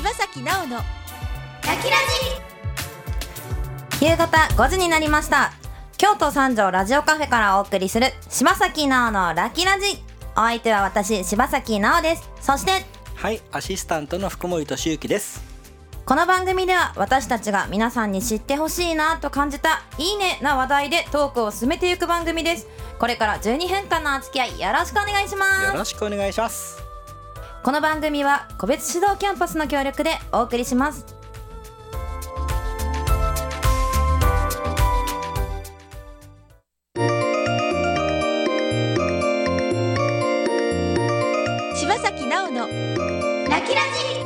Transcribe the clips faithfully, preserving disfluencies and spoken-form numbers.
柴咲奈緒のラキラジ夕方ごじになりました。京都三条ラジオカフェからお送りする柴咲奈緒のラキラジ。お相手は私柴咲奈緒です。そしてはい、アシスタントの福森俊之です。 この番組では私たちが皆さんに知ってほしいなと感じたいいねな話題でトークを進めていく番組です。これからじゅうにふんかんのお付き合いよろしくお願いします。 よろしくお願いします。 この番組は個別指導キャンパスの協力でお送りします。 柴咲奈緒のラキラジ。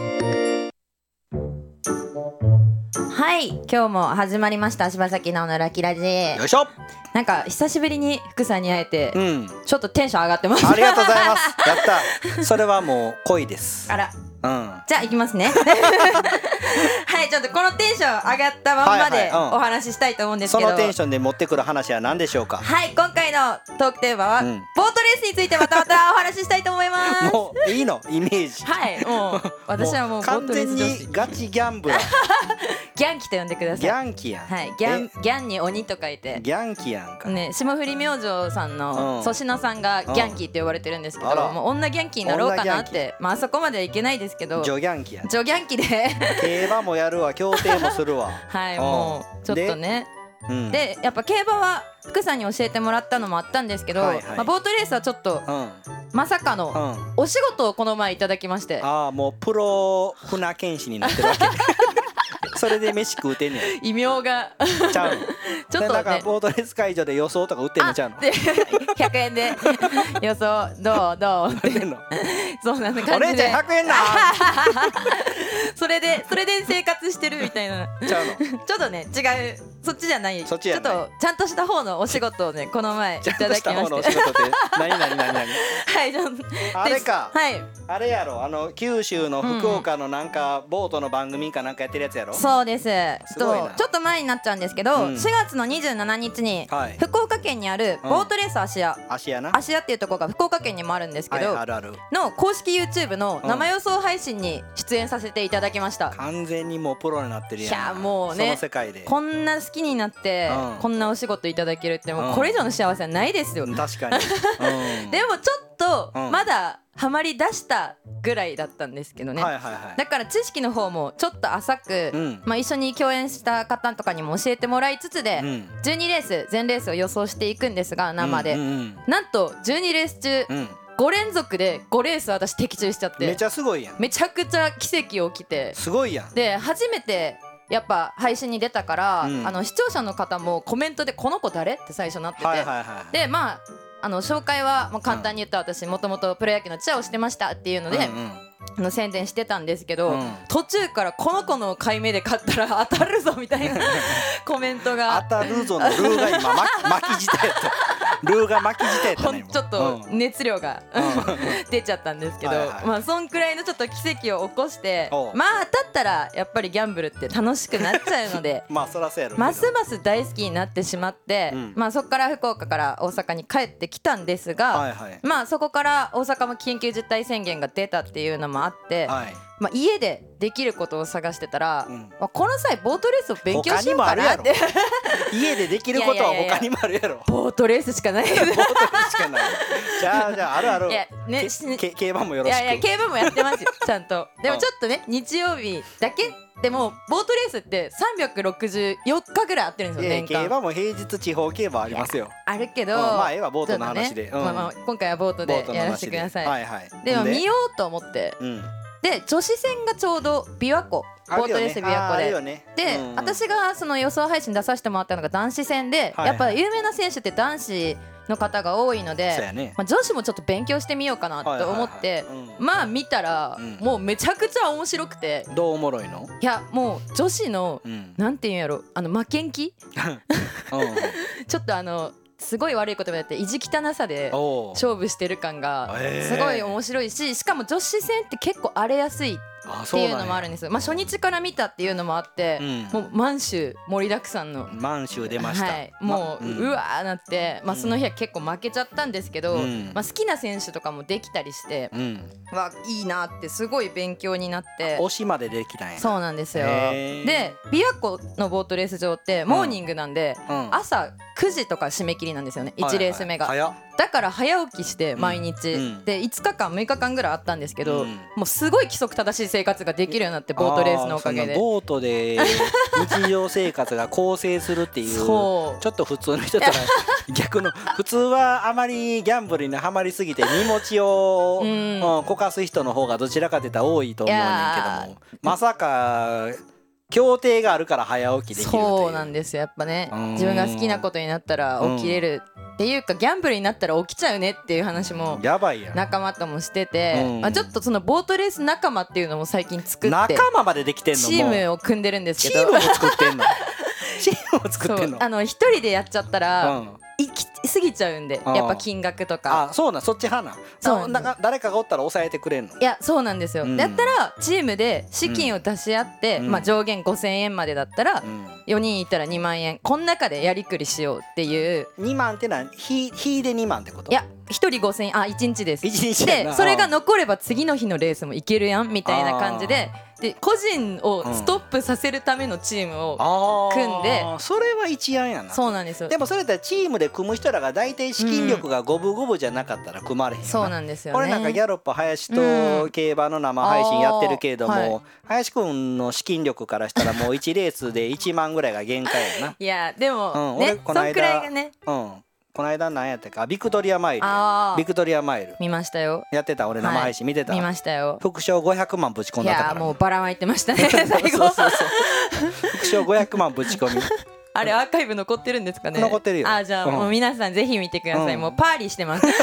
はい、今日も始まりました柴咲奈緒のラキラジ。 よいしょ。 なんか久しぶりに福さんに会えて、 うん、 ちょっとテンション上がってます。 ありがとうございます。やった。それはもう恋です。 あら、 うん、 じゃあ行きますね。はい、ちょっとこのテンション上がったまんまでお話ししたいと思うんですけど、 そのテンションで持ってくる話は何でしょうか。 はい、今回のトークテーマは、うん、ボートレースについてまたまたお話ししたいと思います。 もういいのイメージ。 はい、もう私はもう完全にガチギャンブラー。 ギャンキと呼んでください。 ギャンキやん。 はい、ギャンギャンに鬼と書いてギャンキやんかね。霜降り明星さんの粗品さんがギャンキーって呼ばれてるんですけど、もう女ギャンキーになろうかなって。まああそこまではいけないですけど、 ジョギャンキや。 ジョギャンキで競馬もやるわ、競艇もするわ。 はい、もうちょっとね。うん、でやっぱ競馬は福さんに教えてもらったのもあったんですけど、はいはい、まあ、ボートレースはちょっと、うん、まさかのお仕事をこの前いただきまして、 ああ、もうプロ船剣士になってるわけ。それで飯食うてんねん。 異名がちゃうちょっと、ね、なんかボートレース会場で予想とか売ってんのちゃうの。 ひゃくえんで予想どうどうってそうな感じで、 お姉ちゃんひゃくえんな。 それでそれで生活してるみたいな。 ちゃうの。 ちょっとね違う、そっちじゃない。 そっちじゃない。 ちょっとちゃんとした方のお仕事をねこの前いただきまして。 ちゃんとした方のお仕事って何何何何。 はいじゃあれか。 はい。 あれやろ、あの九州の福岡のなんかボートの番組かなんかやってるやつやろ。 そうです。とちょっと前になっちゃうんですけど、うん、しがつのにじゅうしちにちに福岡県にあるボートレース芦屋、 芦屋な、 芦屋っていうところが福岡県にもあるんですけど、 はい、あるあるの公式 YouTube の生予想配信に出演させていただきました。 完全にもうプロになってるやん。 いやもうね、 その世界でこんな好きになって、うん、こんなお仕事いただけるってもうこれ以上の幸せはないですよ。 確かに。 うん、でもちょっとまだハマり出したぐらいだったんですけどね、 はいはいはい、 だから知識の方もちょっと浅く、うん、まあ、一緒に共演した方とかにも教えてもらいつつで、うん、じゅうにレース全レースを予想していくんですが生で、うんうんうん、なんとじゅうにレース中、うん、ご連続でごレース私的中しちゃって、 めちゃすごいやん。 めちゃくちゃ奇跡起きてすごいやん。 で初めてやっぱ配信に出たから、うん、あの視聴者の方もコメントでこの子誰って最初なってて、はいはいはい、でまああの紹介はもう簡単に言ったら私もともとプロ野球のチアをしてましたっていうので、うんうん、あの宣伝してたんですけど、うん、途中からこの子の買い目で買ったら当たるぞみたいなコメントが当たるぞのルーが今巻き舌やったルーが巻き舌やったね。 ちょっと熱量が、うん、出ちゃったんですけど、はいはい、まあそんくらいのちょっと奇跡を起こして、まあ当たったらやっぱりギャンブルって楽しくなっちゃうのでまあそらそうやろ、 ますます大好きになってしまって、うん、まあそこから福岡から大阪に帰ってきたんですが、はいはい、まあそこから大阪も緊急事態宣言が出たっていうのもあって、はい、まあ、家でできることを探してたら、うん、まあ、この際ボートレースを勉強しようかなって家でできることは他にもあるやろ。 ボートレースしかない。ボートレースしかない。じゃあじゃああるある。いや、ね、競馬もよろしく。 いやいや競馬もやってますよちゃんと。でもちょっとね日曜日だけでもボートレースってさんびゃくろくじゅうよっかぐらいあってるんですよ年間。 競馬も平日地方競馬ありますよ。 あるけど、うん、 まあええわボートの話で、ね、うん、 まあまあ、今回はボートでやらせてください。はいはい、でも見ようと思って、うん、で女子戦がちょうど琵琶湖ボートレース琵琶湖で、ねで、うんうん、私がその予想配信出させてもらったのが男子戦で、はいはい、やっぱ有名な選手って男子の方が多いので、ね、まあ、女子もちょっと勉強してみようかなと思って、はいはいはい、うん、まあ見たら、うん、もうめちゃくちゃ面白くて。 どうおもろいの？ いやもう女子の、うん、なんていうんやろ、あの負けん気ちょっとあのすごい悪いこともやって意地汚さで勝負してる感がすごい面白いし、しかも女子戦って結構荒れやすいっていうのもあるんです。まあ初日から見たっていうのもあって、うん、もう満州盛りだくさんの満州出ました、はい、 もう、ま、うわーなって、まあ、その日は結構負けちゃったんですけど、うん、まあ、好きな選手とかもできたりして、うん、わいいなってすごい勉強になって、 推しまでできたんや。 そうなんですよ。で琵琶湖のボートレース場ってモーニングなんで、うん、朝くじとか締め切りなんですよね、いちレース目が、はいはい、だから早起きして毎日、うん、でいつかかんむいかかんぐらいあったんですけど、うん、もうすごい規則正しい生活ができるようになって、ボートレースのおかげで。 ボートで日常生活が構成するっていうちょっと普通の人とは逆の普通はあまりギャンブルにはまりすぎて荷持ちを、うんうん、こかす人の方がどちらかといったら多いと思うねんけども、まさか協定があるから早起きできるという。 そうなんですよ、やっぱね、自分が好きなことになったら起きれる、うんっていうかギャンブルになったら起きちゃうねっていう話も仲間ともしてて、まあ、ちょっとそのボートレース仲間っていうのも最近作って仲間までできてんの、 チームを組んでるんですけど、 チームを作ってんのチームを作ってんの、 あの一人でやっちゃったら、うん、行き過ぎちゃうんで、やっぱ金額とか。 あ、そうなん、そっち派なん。そうなん、誰かがおったら抑えてくれんの。 いや、そうなんですよ、うん、だったらチームで資金を出し合って、うん、まあ、上限ごせんえんまでだったら、うん、よにんいたらにまんえん、この中でやりくりしようっていう。 にまんってのは日でにまんってこと？ いや、ひとりごせんえん、あ、いちにちです。いちにちでそれが残れば次の日のレースもいけるやんみたいな感じで、で個人をストップさせるためのチームを組んで、 うん、それは一案やな。 そうなんですよ。 でもそれだったらチームで組む人らが大体資金力が五分五分じゃなかったら組まれへんよな。 そうなんですよね。 俺なんかギャロップ林と競馬の生配信やってるけれども、うん、はい、林くんの資金力からしたらもういちレースでいちまんぐらいが限界やな。 いやでも、うん、ね、そんくらいがね、 うん、この間何やったか、ビクトリアマイル、ビクトリアマイル見ましたよ。 やってた、俺生配信見てた、 はい、見ましたよ。 副賞ごひゃくまんぶち込んだから。 いやもうばらまいてましたね最後。 そうそうそう副賞ごひゃくまんぶち込みあれアーカイブ残ってるんですかね。 残ってるよ。 あ、じゃあもう皆さんぜひ見てください、うん、もうパーリーしてます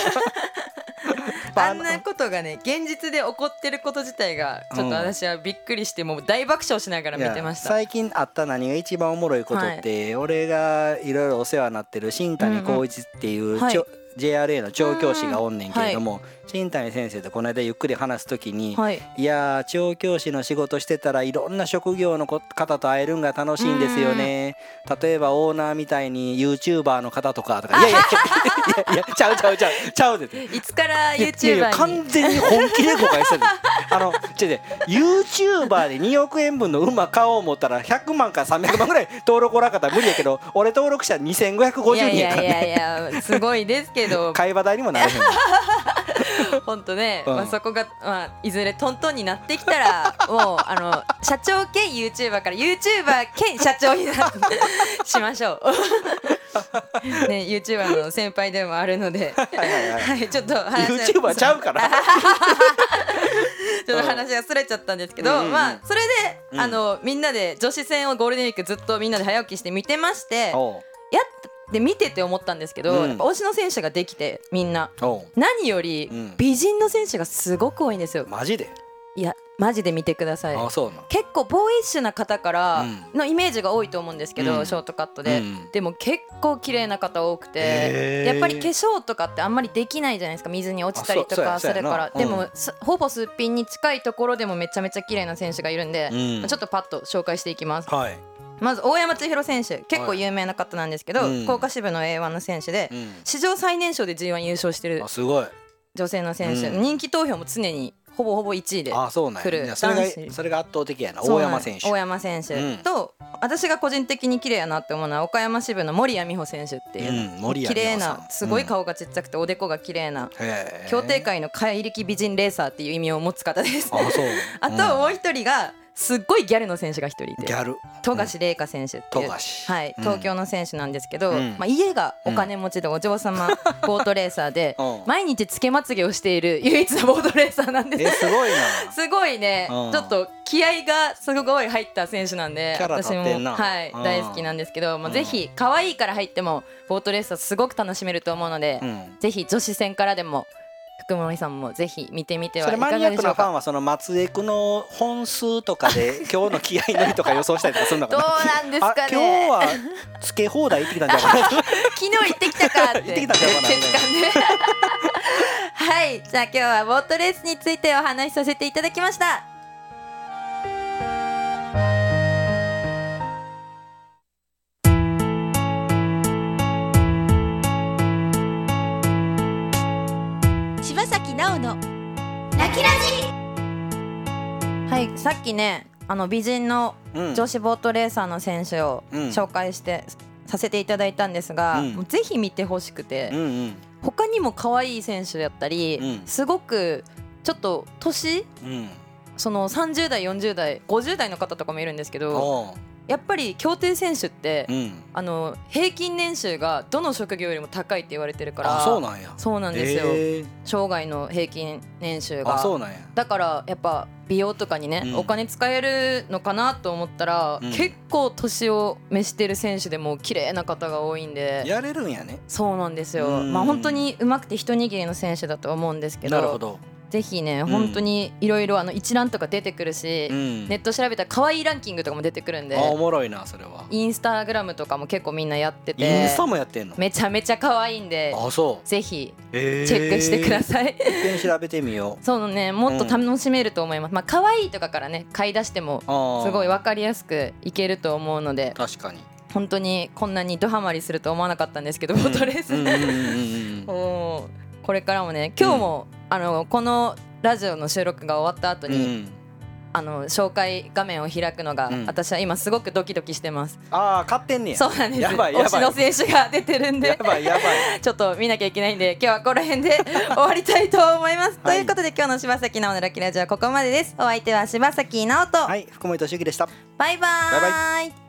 あんなことがね現実で起こってること自体がちょっと私はびっくりして、もう大爆笑しながら見てました。 最近あった何が一番おもろいことって、はい、俺がいろいろお世話になってる新谷浩一っていう、うんうん、はい、ジェイアールエー の調教師がおんねんけれども、はい、新谷先生とこの間ゆっくり話すときに、はい、いやー調教師の仕事してたらいろんな職業の方と会えるんが楽しいんですよね。例えばオーナーみたいに YouTuber の方とかとか、いやいやいやいやちゃうちゃうちゃうちゃうでいつから YouTuber に。いやいや完全に本気で誤解してるあのちょっと YouTuber でにおくえんぶんの馬買おう思ったらひゃくまんからさんびゃくまんぐらい登録おらんかったら無理やけど、俺登録者にせんごひゃくごじゅうにんやからね。 いやいやいやすごいですけど会話代にもなれへん本当ね、うん、まあ、そこが、まあ、いずれトントンになってきたらもうあの社長兼 YouTuber から YouTuber 兼社長になしましょうね、YouTuber の先輩でもあるのではいはいはい、はい、ちょっと話 YouTuber ちゃうからちょっと話がそれちゃったんですけど、うんうんうん、まあそれで、うん、あのみんなで女子戦をゴールデンウィークずっとみんなで早起きして見てまして、やっで見てて思ったんですけど、うん、やっぱ推しの選手ができてみんな何より美人の選手がすごく多いんですよ。 マジで？ いやマジで見てください。 あ、そうなの。 結構ボーイッシュな方からのイメージが多いと思うんですけど、うん、ショートカットで、うん、でも結構綺麗な方多くて、やっぱり化粧とかってあんまりできないじゃないですか、水に落ちたりとかするから。でも、うん、ほぼすっぴんに近いところでもめちゃめちゃ綺麗な選手がいるんで、うん、ちょっとパッと紹介していきます。はい、まず大山千尋選手、結構有名な方なんですけど、はい、福岡支部の エーワン の選手で、うん、史上最年少で ジーワン 優勝してる女性の選手、うん、人気投票も常にほぼほぼいちいで来る。 それがそれが圧倒的やな。大山選手大山選手、うん、と私が個人的に綺麗やなって思うのは岡山支部の森谷美穂選手っていう、うん、綺麗な、すごい顔がちっちゃくておでこが綺麗な、うん、競艇界の怪力美人レーサーっていう意味を持つ方です。あ, そう、あともう一人がすっごいギャルの選手が一人いて、 ギャル富樫玲香選手っていう、はい、東京の選手なんですけど、うん、まあ、家がお金持ちでお嬢様ボートレーサーで、うん、毎日つけまつげをしている唯一のボートレーサーなんです。 え、すごいな。 すごいね、うん、ちょっと気合がすごい入った選手なんで、私も、はい、大好きなんですけど、まあ、ぜひ可愛いから入ってもボートレーサーすごく楽しめると思うので、うん、ぜひ女子戦からでも福森さんもぜひ見てみてはいかがでしょうか。それマニアックなファンはその松江区の本数とかで今日の気合の日とか予想したりとかするのかな。 どうなんですかね。 今日はつけ放題行ってきたんじゃないかな。 昨日行ってきたかって行ってきたんじゃないかな。はい、じゃあ今日はボートレースについてお話しさせていただきました。 柴崎奈緒のラキラジ。 はい、さっきねあの美人の女子ボートレーサーの選手を紹介して、うん、させていただいたんですが、うん、もうぜひ見てほしくて、うんうん、他にも可愛い選手だったり、うん、すごくちょっと年、うん、そのさんじゅう代よんじゅう代ごじゅう代の方とかもいるんですけど、やっぱり競艇選手って、うん、あの平均年収がどの職業よりも高いって言われてるから。 あ、そうなんや。 そうなんですよ、えー、生涯の平均年収が。 あ、そうなんや。 だからやっぱ美容とかにね、うん、お金使えるのかなと思ったら、うん、結構年を召してる選手でも綺麗な方が多いんで。 やれるんやね。 そうなんですよ。まあ本当に上手くて一握りの選手だと思うんですけど。 なるほど。 ぜひね、うん、本当にいろいろ一覧とか出てくるし、うん、ネット調べたら可愛いランキングとかも出てくるんで。 あ、おもろいなそれは。 インスタグラムとかも結構みんなやってて。 インスタもやってんの？ めちゃめちゃ可愛いんで。 あ、そう。 ぜひチェックしてください。 一遍調べてみよう。 そうね、もっと楽しめると思います。うん、まあ可愛いとかからね買い出してもすごい分かりやすくいけると思うので。 確かに。 本当にこんなにドハマりすると思わなかったんですけど、ボートレース。これからもね、今日も、うん、あのこのラジオの収録が終わった後に、うん、あの紹介画面を開くのが、うん、私は今すごくドキドキしてます。 ああ、買ってんねや。 そうなんです。 やばいやばい。 推しの選手が出てるんで、 やばいやばい。 ちょっと見なきゃいけないんで、今日はこの辺で終わりたいと思います。はい、ということで今日の柴崎奈緒のラッキーラジオはここまでです。お相手は柴崎奈緒と、 はい、福森俊之でした。 バイバーイ。バイバイ。